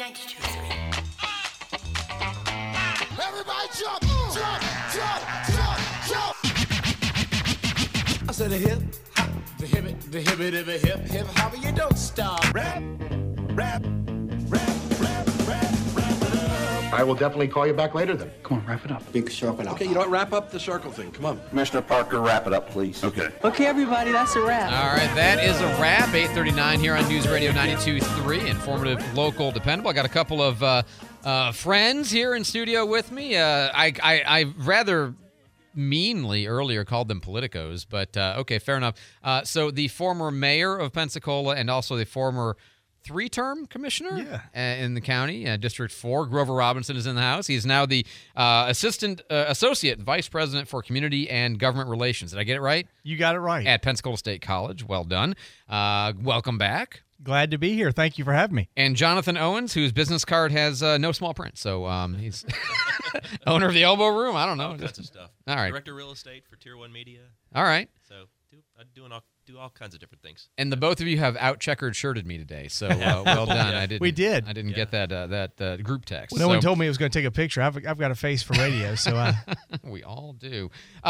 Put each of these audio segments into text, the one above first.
92.3. Everybody jump, jump, jump, jump, jump. I said a hip, hop, the hip, the hip, hip, hip, hip, hop, you don't stop. Rap, rap, rap, rap, rap, rap it up. I will definitely call you back later then. Come on, wrap it up. Big circle out. Okay, you know what? Wrap up the circle thing. Come on. Commissioner Parker, wrap it up, please. Okay. Okay, everybody, that's a wrap. All right, that is a wrap. 8:39 here on News Radio 92.3, informative, local, dependable. I got a couple of friends here in studio with me. I rather meanly earlier called them politicos, but okay, fair enough. So the former mayor of Pensacola and also the former three-term commissioner in the county, District 4, Grover Robinson, is in the house. He's now the associate vice president for community and government relations. Did I get it right? You got it right. At Pensacola State College. Well done. Welcome back. Glad to be here. Thank you for having me. And Jonathan Owens, whose business card has no small print. So he's owner of the Elbow Room. I don't know. All kinds of stuff. All right. Director of real estate for Tier 1 Media. All right. So I do all kinds of different things. And the both of you have out-checkered shirted me today. So well done. Yeah. We did. I didn't get that group text. Well, no one told me it was going to take a picture. I've got a face for radio, so we all do.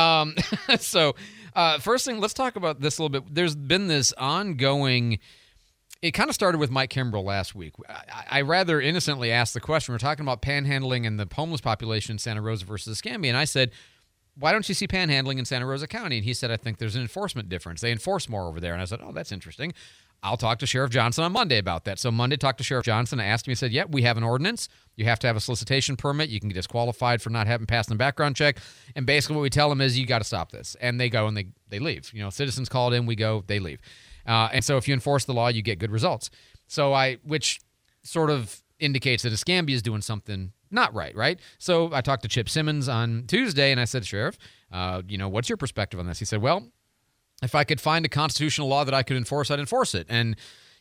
So first thing, let's talk about this a little bit. There's been this ongoing. It kind of started with Mike Kimbrell last week. I rather innocently asked the question. We're talking about panhandling and the homeless population in Santa Rosa versus Escambia, and I said, why don't you see panhandling in Santa Rosa County? And he said, I think there's an enforcement difference. They enforce more over there. And I said, oh, that's interesting. I'll talk to Sheriff Johnson on Monday about that. So Monday, talked to Sheriff Johnson. I asked him, he said, yeah, we have an ordinance. You have to have a solicitation permit. You can get disqualified for not having passed the background check. And basically what we tell them is you got to stop this. And they go and they leave. You know, citizens called in, we go, they leave. And so if you enforce the law, you get good results. So which sort of indicates that Escambia is doing something not right? So I talked to Chip Simmons on Tuesday, and I said, Sheriff, what's your perspective on this? He said, well, if I could find a constitutional law that I could enforce, I'd enforce it. And,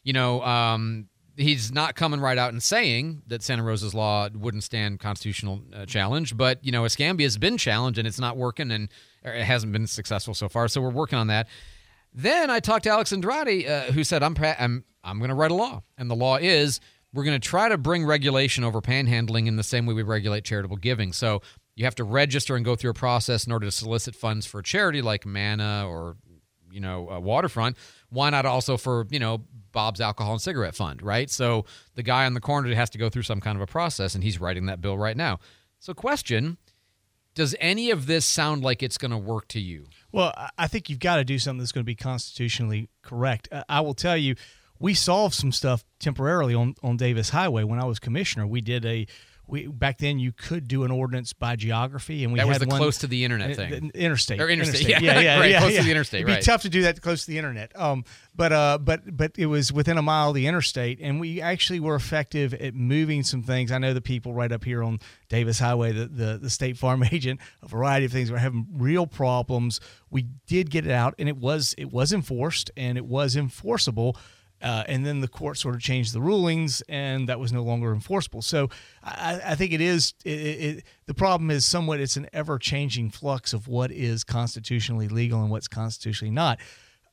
he's not coming right out and saying that Santa Rosa's law wouldn't stand constitutional challenge, but, Escambia has been challenged, and it's not working, and it hasn't been successful so far, so we're working on that. Then I talked to Alex Andrade, who said, I'm going to write a law, and the law is we're going to try to bring regulation over panhandling in the same way we regulate charitable giving. So you have to register and go through a process in order to solicit funds for a charity like MANA or, Waterfront. Why not also for, Bob's Alcohol and Cigarette Fund, right? So the guy on the corner has to go through some kind of a process, and he's writing that bill right now. So question, does any of this sound like it's going to work to you? Well, I think you've got to do something that's going to be constitutionally correct. I will tell you, we solved some stuff temporarily on Davis Highway when I was commissioner. Back then you could do an ordinance by geography, and we that was had the one, close to the internet thing. Interstate. Yeah, right, close to the interstate. It'd be tough to do that close to the internet. But it was within a mile of the interstate, and we actually were effective at moving some things. I know the people right up here on Davis Highway, the State Farm agent, a variety of things were having real problems. We did get it out, and it was enforced, and it was enforceable. And then the court sort of changed the rulings, and that was no longer enforceable. So I think it is. The problem is somewhat it's an ever-changing flux of what is constitutionally legal and what's constitutionally not.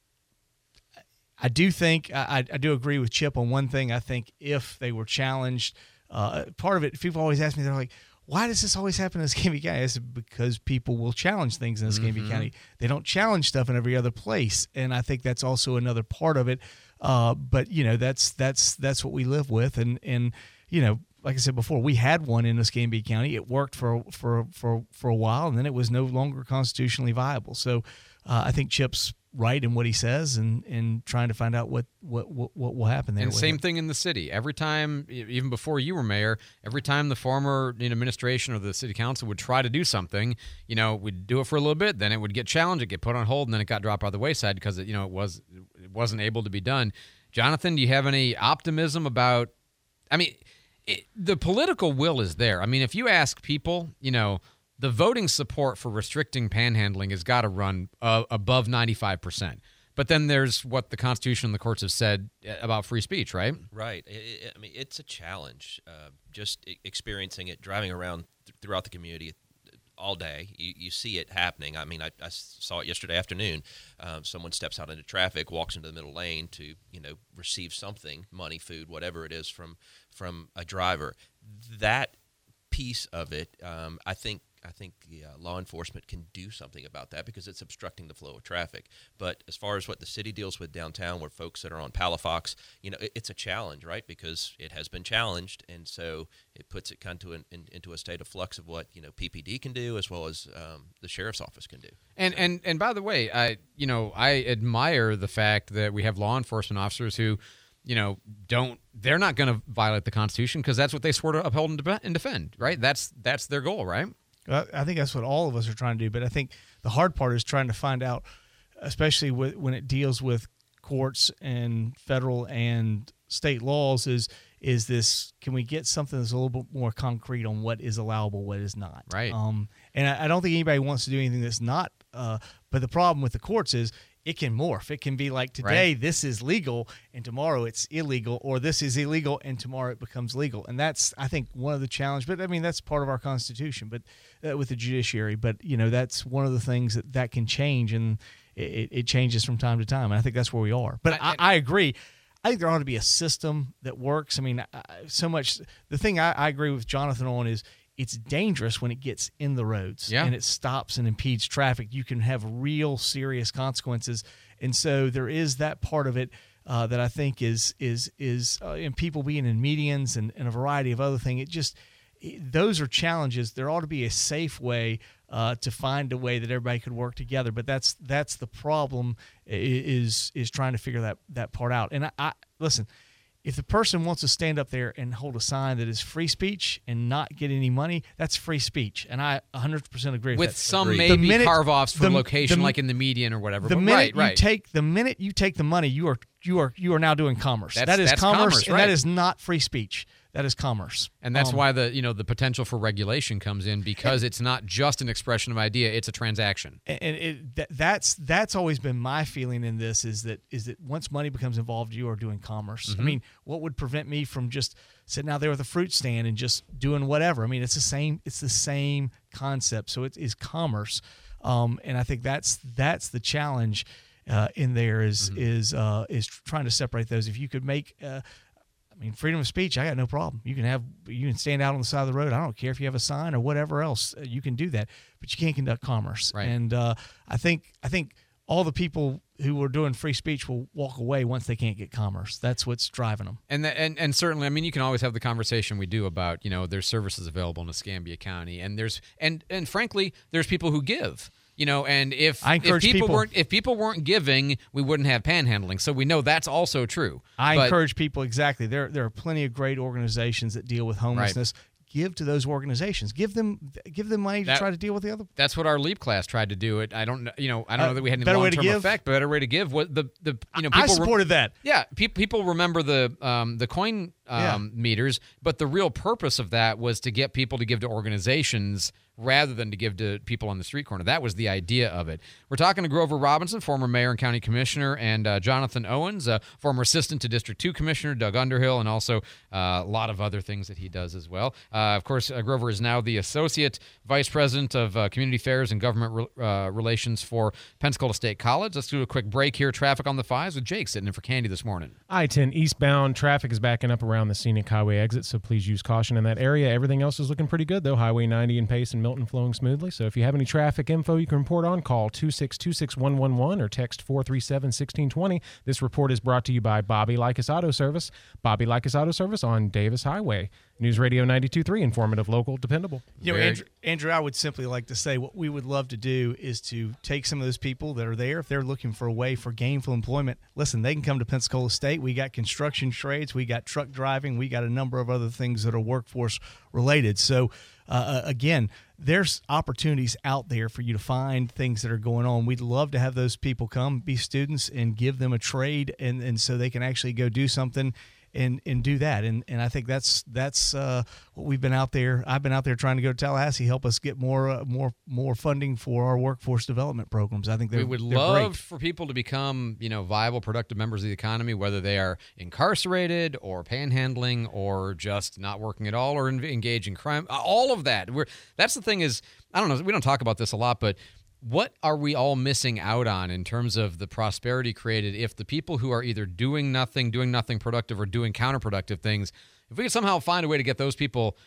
I do think I do agree with Chip on one thing. I think if they were challenged, part of it, people always ask me, they're like, why does this always happen in Escambia County? It's because people will challenge things in Escambia County. They don't challenge stuff in every other place, and I think that's also another part of it. But that's what we live with, and like I said before, we had one in Escambia County. It worked for a while, and then it was no longer constitutionally viable. So I think Chip's right in what he says, and trying to find out what will happen there. And same thing in the city. Every time, even before you were mayor, every time the former administration or the city council would try to do something, we'd do it for a little bit, then it would get challenged, it get put on hold, and then it got dropped by the wayside because it wasn't able to be done. Jonathan, do you have any optimism about? I mean, the political will is there. I mean, if you ask people, the voting support for restricting panhandling has got to run above 95%. But then there's what the Constitution and the courts have said about free speech, right? Right. I mean, it's a challenge. Just experiencing it, driving around throughout the community, all day. You see it happening. I mean, I saw it yesterday afternoon. Someone steps out into traffic, walks into the middle lane to receive something, money, food, whatever it is from a driver. That piece of it, I think the law enforcement can do something about that because it's obstructing the flow of traffic. But as far as what the city deals with downtown, where folks that are on Palafox, it's a challenge, right? Because it has been challenged, and so it puts it kind of into a state of flux of what PPD can do as well as the sheriff's office can do. And by the way, I admire the fact that we have law enforcement officers who they're not going to violate the Constitution because that's what they swore to uphold and defend, right? That's their goal, right? I think that's what all of us are trying to do. But I think the hard part is trying to find out, especially when it deals with courts and federal and state laws, is this, can we get something that's a little bit more concrete on what is allowable, what is not? Right. And I don't think anybody wants to do anything that's not. But the problem with the courts is, it can morph. It can be like today, this is legal, and tomorrow it's illegal, or this is illegal, and tomorrow it becomes legal. And that's, I think, one of the challenges. But, I mean, that's part of our Constitution, but with the judiciary. But, that's one of the things that can change, and it changes from time to time. And I think that's where we are. But I agree. I think there ought to be a system that works. I mean, so much – the thing I agree with Jonathan on is – it's dangerous when it gets in the roads and it stops and impedes traffic. You can have real serious consequences. And so there is that part of it that I think is in people being in medians and a variety of other things. Those are challenges. There ought to be a safe way to find a way that everybody could work together. But that's the problem is trying to figure that part out. And I listen, if the person wants to stand up there and hold a sign that is free speech and not get any money, that's free speech. And I 100% agree with that. With some maybe carve-offs for location, like in the median or whatever. The minute you take the money, you are now doing commerce. That is commerce, and that is not free speech. That is commerce. And that's why the potential for regulation comes in, because it's not just an expression of idea, it's a transaction. And that's always been my feeling in this is that once money becomes involved, you are doing commerce. Mm-hmm. I mean, what would prevent me from just sitting out there with a fruit stand and just doing whatever? I mean, it's the same concept. So it is commerce. And I think that's the challenge in there is trying to separate those. If you could make freedom of speech, I got no problem. You can stand out on the side of the road. I don't care if you have a sign or whatever else. You can do that, but you can't conduct commerce. Right. And I think all the people who are doing free speech will walk away once they can't get commerce. That's what's driving them. And certainly, I mean, you can always have the conversation we do about, there's services available in Escambia County, and and frankly, there's people who give. And if people weren't giving, we wouldn't have panhandling. So we know that's also true. I encourage people, exactly. There are plenty of great organizations that deal with homelessness. Right. Give to those organizations. Give them money to try to deal with the other. That's what our LEAP class tried to do. I don't know that we had any long-term effect. Better way to give. What people I supported that. Yeah, people remember the coin meters, but the real purpose of that was to get people to give to organizations rather than to give to people on the street corner. That was the idea of it. We're talking to Grover Robinson, former mayor and county commissioner, and Jonathan Owens, former assistant to District 2 Commissioner Doug Underhill, and also a lot of other things that he does as well. Of course, Grover is now the Associate Vice President of Community Affairs and Government Relations for Pensacola State College. Let's do a quick break here. Traffic on the 5s with Jake sitting in for Candy this morning. I-10 eastbound traffic is backing up around the Scenic Highway exit, so please use caution in that area. Everything else is looking pretty good, though. Highway 90 in Pace and Milton flowing smoothly. So if you have any traffic info you can report on, call 2626111 or text 437-1620. This report is brought to you by Bobby Likas Auto Service. Bobby Likas Auto Service on Davis Highway. News Radio 92.3, informative, local, dependable. Andrew, I would simply like to say what we would love to do is to take some of those people that are there, if they're looking for a way for gainful employment, listen, they can come to Pensacola State. We got construction trades, we got truck driving, we got a number of other things that are workforce related. So, again, there's opportunities out there for you to find things that are going on. We'd love to have those people come, be students, and give them a trade, and so they can actually go do something and do that. And I think that's what we've been out there. I've been out there trying to go to Tallahassee, help us get more funding for our workforce development programs. I think we would love for people to become, viable, productive members of the economy, whether they are incarcerated or panhandling or just not working at all or engage in crime. All of that. That's the thing is, I don't know, we don't talk about this a lot, but what are we all missing out on in terms of the prosperity created if the people who are either doing nothing productive, or doing counterproductive things, if we could somehow find a way to get those people,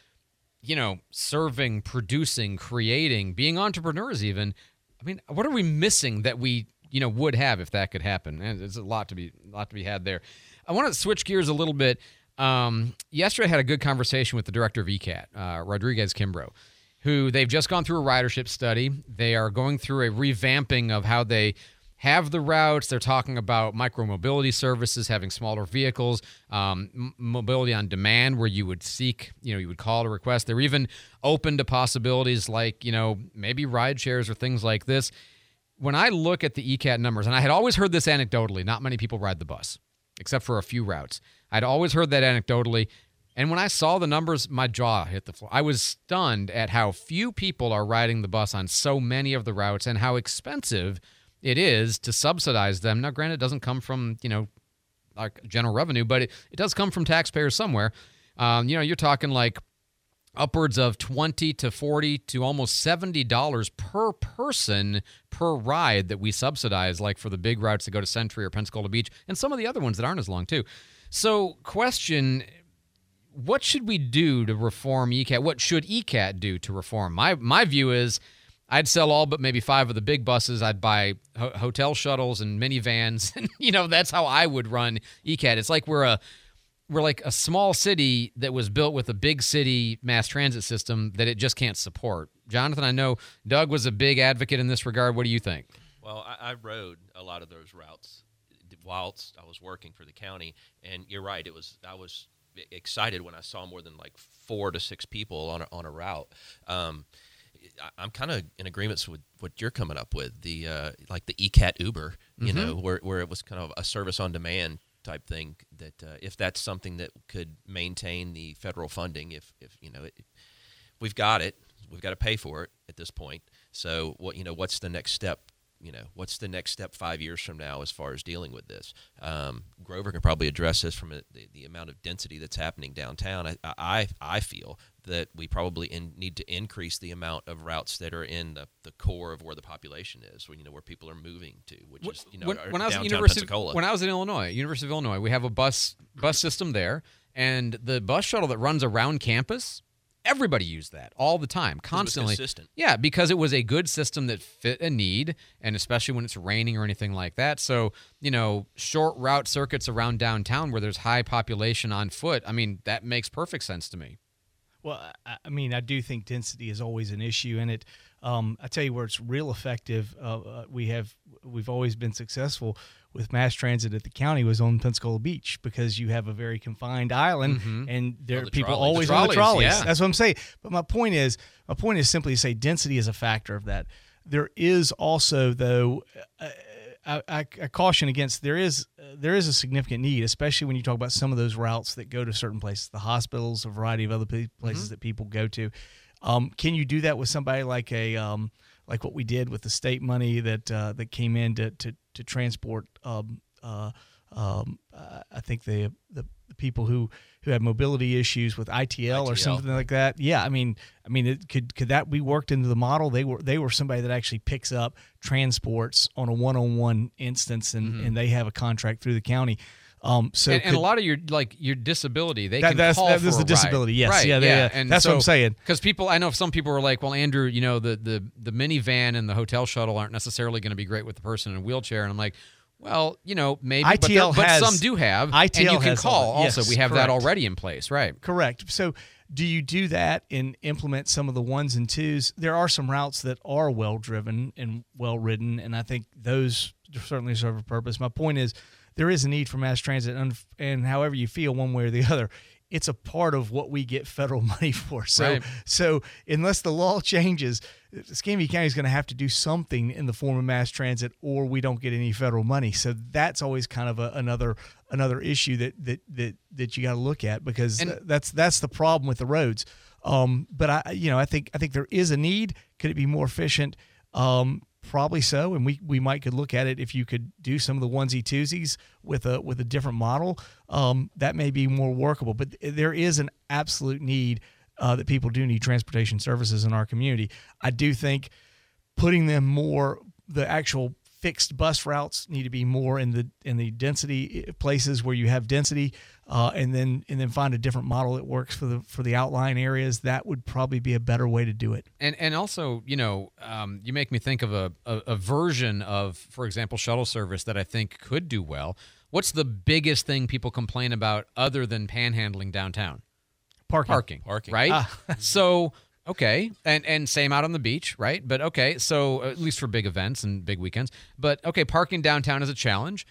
serving, producing, creating, being entrepreneurs even, I mean, what are we missing that we, would have if that could happen? And there's a lot to be had there. I want to switch gears a little bit. Yesterday I had a good conversation with the director of ECAT, Rodriguez Kimbrough, who they've just gone through a ridership study. They are going through a revamping of how they have the routes. They're talking about micro-mobility services, having smaller vehicles, mobility on demand where you would seek, you would call to request. They're even open to possibilities like, maybe ride shares or things like this. When I look at the ECAT numbers, and I had always heard this anecdotally, not many people ride the bus, except for a few routes. I'd always heard that anecdotally. And when I saw the numbers, my jaw hit the floor. I was stunned at how few people are riding the bus on so many of the routes and how expensive it is to subsidize them. Now, granted, it doesn't come from, like general revenue, but it does come from taxpayers somewhere. You're talking like upwards of $20 to $40 to almost $70 per person per ride that we subsidize, like for the big routes that go to Century or Pensacola Beach and some of the other ones that aren't as long, too. So, question, what should we do to reform ECAT? What should ECAT do to reform? My view is I'd sell all but maybe 5 of the big buses. I'd buy hotel shuttles and minivans. And, that's how I would run ECAT. It's like we're like a small city that was built with a big city mass transit system that it just can't support. Jonathan, I know Doug was a big advocate in this regard. What do you think? Well, I rode a lot of those routes whilst I was working for the county. And you're right. I was excited when I saw more than like 4 to 6 people on a route. I'm kind of in agreement with what you're coming up with, the like the ECAT Uber, where it was kind of a service on demand type thing. That if that's something that could maintain the federal funding, if we've got it, we've got to pay for it at this point. So what's the next step? What's the next step 5 years from now as far as dealing with this? Grover can probably address this from the amount of density that's happening downtown. I feel that we probably need to increase the amount of routes that are in the core of where the population is, where people are moving to, which is when I was downtown at Pensacola. When I was in University of Illinois, we have a bus system there, and the bus shuttle that runs around campus. Everybody used that all the time, constantly. It was consistent. Yeah, because it was a good system that fit a need, and especially when it's raining or anything like that. So, short route circuits around downtown where there's high population on foot, I mean, that makes perfect sense to me. Well, I mean, I do think density is always an issue, and it. I tell you where it's real effective. We've always been successful with mass transit at the county was on Pensacola Beach because you have a very confined island, and there are people always on the trolleys. Yeah. That's what I'm saying. But my point is simply to say density is a factor of that. There is also, though, I caution against there is a significant need, especially when you talk about some of those routes that go to certain places, the hospitals, a variety of other places that people go to. Can you do that with somebody like like what we did with the state money that came in to transport? I think the people who have mobility issues with ITL or something like that. Yeah, I mean, could that be worked into the model? They were somebody that actually picks up transports on a one-on-one instance, and they have a contract through the county. And a lot of your disability, they can call for a disability. Yes, right, yeah. And that's what I'm saying. Because I know some people are like, well, Andrew, the minivan and the hotel shuttle aren't necessarily going to be great with the person in a wheelchair, and I'm like, well, maybe, ITL but some do have, ITL and you can has call all that. also. Yes, we have correct. that already in place, right? Correct. So do you do that and implement some of the 1s and 2s? There are some routes that are well-driven and well-ridden, and I think those certainly serve a purpose. My point is there is a need for mass transit, and however you feel one way or the other, it's a part of what we get federal money for. So unless the law changes, Escambia County is going to have to do something in the form of mass transit, or we don't get any federal money. So that's always kind of another another issue that you got to look at, because that's the problem with the roads. But I think there is a need. Could it be more efficient? Probably so, and we might could look at it if you could do some of the onesie twosies with a different model. That may be more workable. But there is an absolute need that people do need transportation services in our community. I do think putting them more, the actual fixed bus routes need to be more in the density places where you have density, and then find a different model that works for the outlying areas. That would probably be a better way to do it. And also, you make me think of a version of, for example, shuttle service that I think could do well. What's the biggest thing people complain about other than panhandling downtown? Parking, right? So, okay, and same out on the beach, right? But okay, so at least for big events and big weekends. But okay, parking downtown is a challenge.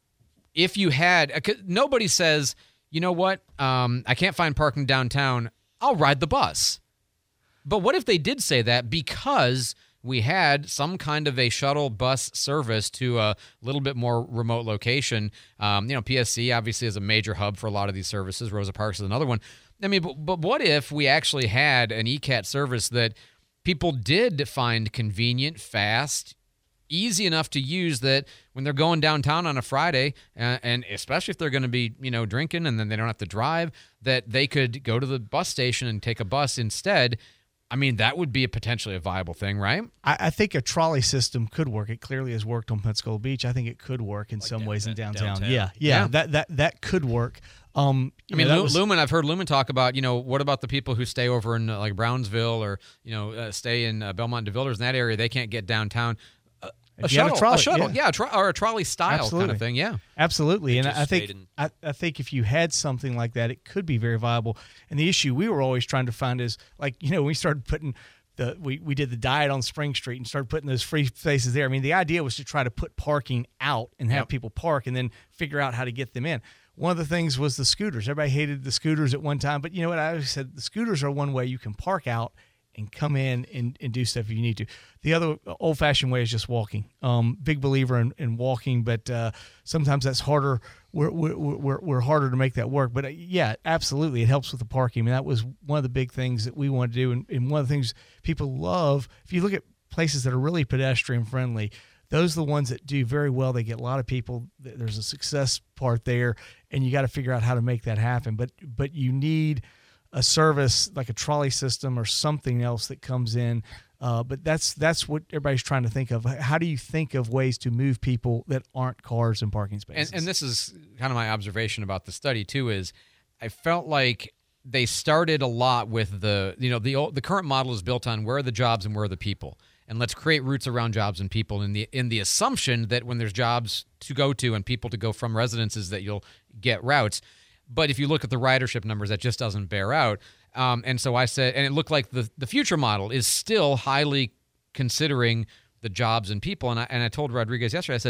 If you had, nobody says, you know what, I can't find parking downtown, I'll ride the bus. But what if they did say that because we had some kind of a shuttle bus service to a little bit more remote location? PSC obviously is a major hub for a lot of these services. Rosa Parks is another one. I mean, but what if we actually had an ECAT service that people did find convenient, fast, easy enough to use, that when they're going downtown on a Friday, and especially if they're going to be, drinking and then they don't have to drive, that they could go to the bus station and take a bus instead? I mean, that would be potentially a viable thing, right? I think a trolley system could work. It clearly has worked on Pensacola Beach. I think it could work in some ways in downtown. Yeah. That could work. Lumen, I've heard Lumen talk about, what about the people who stay over in like Brownsville or, stay in Belmont de Villiers in that area? They can't get downtown. A shuttle, or a trolley style kind of thing, yeah. Absolutely, and I think if you had something like that, it could be very viable. And the issue we were always trying to find is, we started putting we did the diet on Spring Street and started putting those free spaces there. I mean, the idea was to try to put parking out and have people park and then figure out how to get them in. One of the things was the scooters. Everybody hated the scooters at one time, but you know what? I always said the scooters are one way you can park out and come in and do stuff if you need to. The other old-fashioned way is just walking. Big believer in walking, but sometimes that's harder. We're harder to make that work. But yeah, absolutely, it helps with the parking. I mean, that was one of the big things that we wanted to do, and one of the things people love. If you look at places that are really pedestrian-friendly, those are the ones that do very well. They get a lot of people. There's a success part there, and you got to figure out how to make that happen. But you need a service like a trolley system or something else that comes in. But that's what everybody's trying to think of. How do you think of ways to move people that aren't cars and parking spaces? And this is kind of my observation about the study too, is I felt like they started a lot with the current model is built on where are the jobs and where are the people. And let's create routes around jobs and people in the assumption that when there's jobs to go to and people to go from residences that you'll get routes. But if you look at the ridership numbers, that just doesn't bear out. And so I said, and it looked like the future model is still highly considering the jobs and people. And I told Rodriguez yesterday, I said,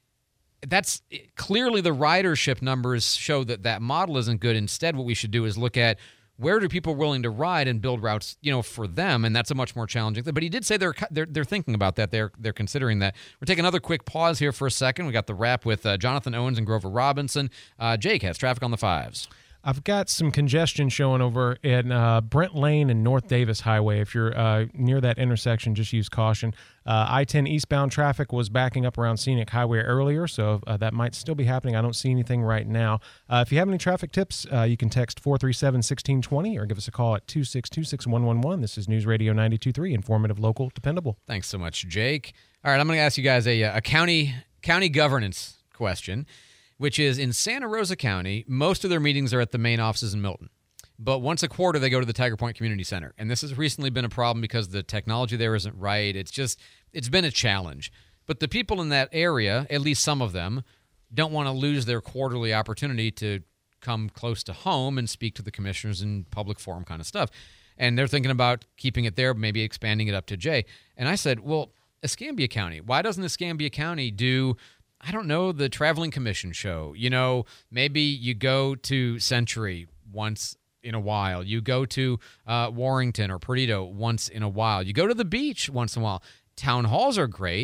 that's clearly the ridership numbers show that model isn't good. Instead, what we should do is look at where do people willing to ride and build routes, for them, and that's a much more challenging thing. But he did say they're thinking about that. They're considering that. We're taking another quick pause here for a second. We got the wrap with Jonathan Owens and Grover Robinson. Jake has traffic on the 5s. I've got some congestion showing over in Brent Lane and North Davis Highway. If you're near that intersection, just use caution. I-10 eastbound traffic was backing up around Scenic Highway earlier, so that might still be happening. I don't see anything right now. If you have any traffic tips, you can text 437-1620 or give us a call at 262-6111. This is News Radio 92.3, informative, local, dependable. Thanks so much, Jake. All right, I'm going to ask you guys a county governance question, which is in Santa Rosa County, most of their meetings are at the main offices in Milton. But once a quarter, they go to the Tiger Point Community Center. And this has recently been a problem because the technology there isn't right. It's been a challenge. But the people in that area, at least some of them, don't want to lose their quarterly opportunity to come close to home and speak to the commissioners in public forum kind of stuff. And they're thinking about keeping it there, maybe expanding it up to Jay. And I said, well, Escambia County, why doesn't Escambia County do, I don't know, the Traveling Commission show? Maybe you go to Century once in a while. You go to Warrington or Perdido once in a while. You go to the beach once in a while. Town halls are great,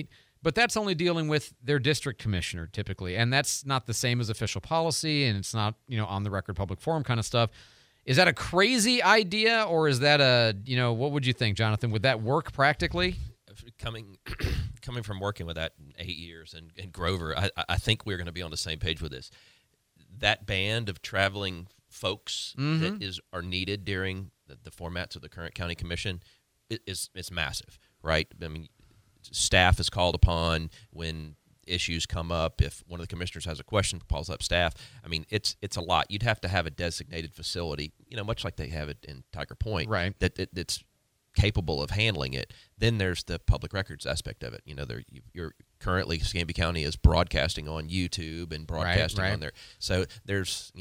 but that's only dealing with their district commissioner typically, and that's not the same as official policy, and it's not, on the record public forum kind of stuff. Is that a crazy idea, or is that what would you think, Jonathan? Would that work practically? Coming from working with that 8 years in Grover, I think we're going to be on the same page with this. That band of traveling folks that are needed during the formats of the current county commission is massive, right? I mean, staff is called upon when issues come up. If one of the commissioners has a question, calls up staff. I mean, it's a lot. You'd have to have a designated facility, much like they have it in Tiger Point, right? That's capable of handling it. Then there's the public records aspect of it. You're currently Escambia County is broadcasting on YouTube and broadcasting on there. So there's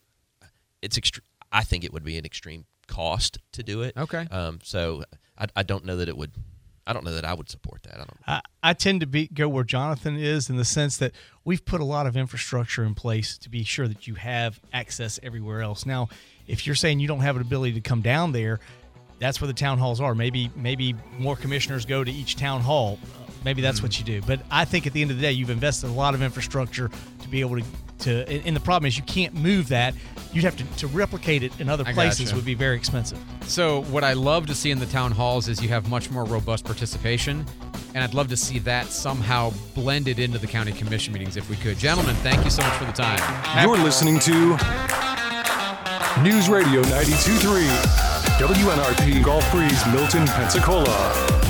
I think it would be an extreme cost to do it. Okay. So I don't know that it would. I don't know that I would support that. I don't know. I tend to go where Jonathan is in the sense that we've put a lot of infrastructure in place to be sure that you have access everywhere else. Now, if you're saying you don't have an ability to come down there, that's where the town halls are. Maybe more commissioners go to each town hall. Maybe that's what you do. But I think at the end of the day, you've invested a lot of infrastructure to be able to and the problem is you can't move that. You'd have to replicate it in other places. Gotcha. Would be very expensive. So what I love to see in the town halls is you have much more robust participation, and I'd love to see that somehow blended into the county commission meetings if we could. Gentlemen, thank you so much for the time. You're listening to News Radio 92.3, WNRP Gulf Breeze, Milton, Pensacola.